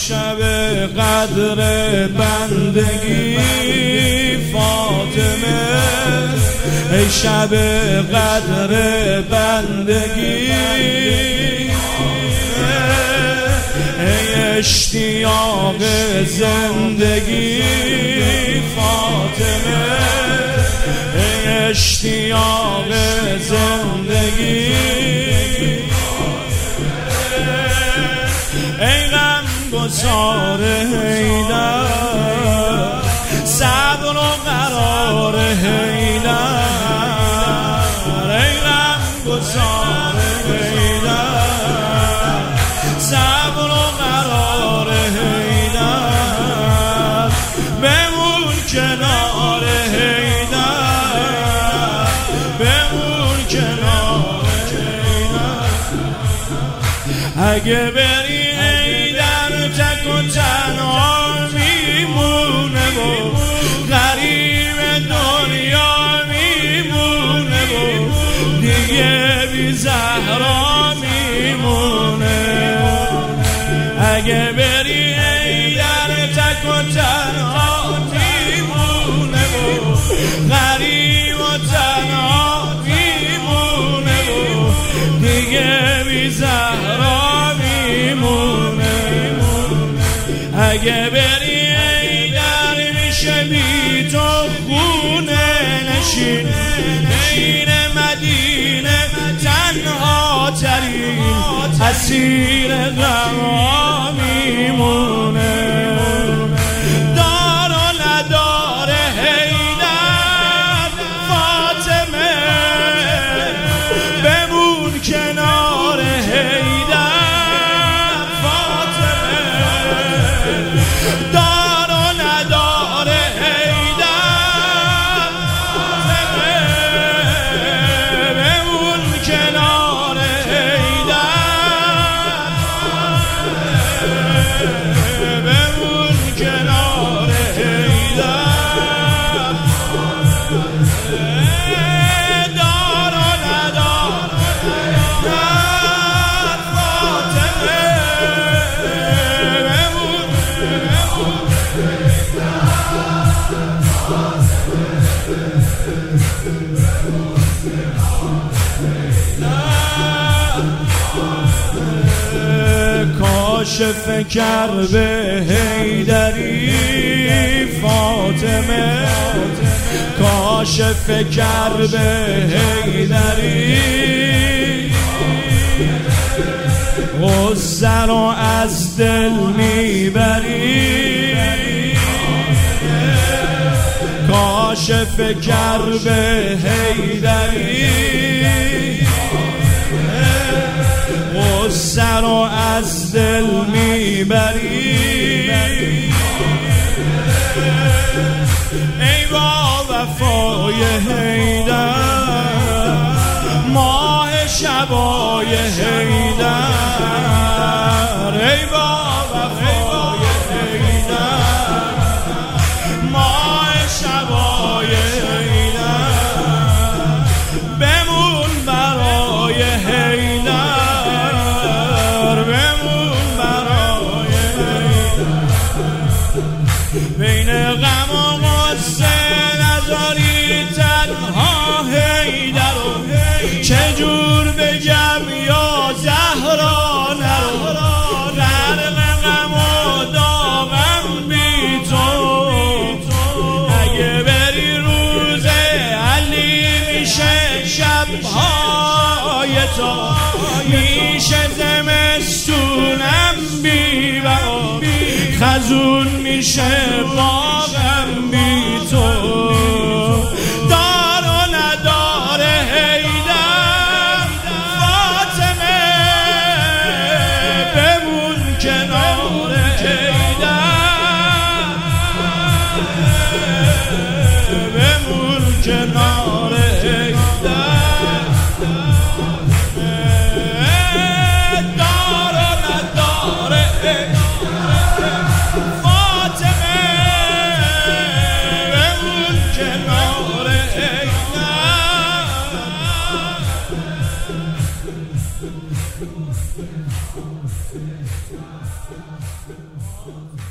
شب قدر بندگی فاطمه، ای شب قدر بندگی، ای اشتیاق زندگی فاطمه، ای اشتیاق زندگی، ای غمگسار حیدر، صبر و قرار حیدر، ای غمگسار حیدر، صبر و قرار حیدر، بمون کنار حیدر، بمون کنار حیدر، اگه بری تک و تنها میمونه و غریب دنیا میمونه و دیگه بی زهرا میمونه، اگه بری در تک و تنها میمونه و غریب و تنها میمونه و دیگه بی زهرا میمونه، اگه بری در میشه بی تو خونه نشین، بین مدینه تنها ترین اسیر غم میمونه، دار و ندار حیدر فاطمه، بمون کنار حیدر فاطمه، دار و ندار حیدر فاطمه، بمون کنار حیدر، بمون کنار حیدر، دار و ندار فاطمه، کاشف کرب حیدری فاطمه، کاشف کرب حیدری، غصه رو از دل میبری، کاشف کرب حیدری، غصه رو از دل میبری، ای با وفای حیدر، ماه شبای حیدر، ای با وفای حیدر، ماه شبای حیدر، بمون برای حیدر، بمون برای حیدر، بین غم و غصه نذاری تنها حیدر رو، چجور بگم یا زهرا نرو، غرق غم و داغم بی تو، اگه بری روز علی میشه شبهای تو، میشه زمستونم بی بقا، خزون میشه باغم بی تو، دار و ندار حیدر فاطمه، بمون کنار حیدر، بمون کنار حیدر، دار و ندار فاطمه، بمون کنار حیدر. خوب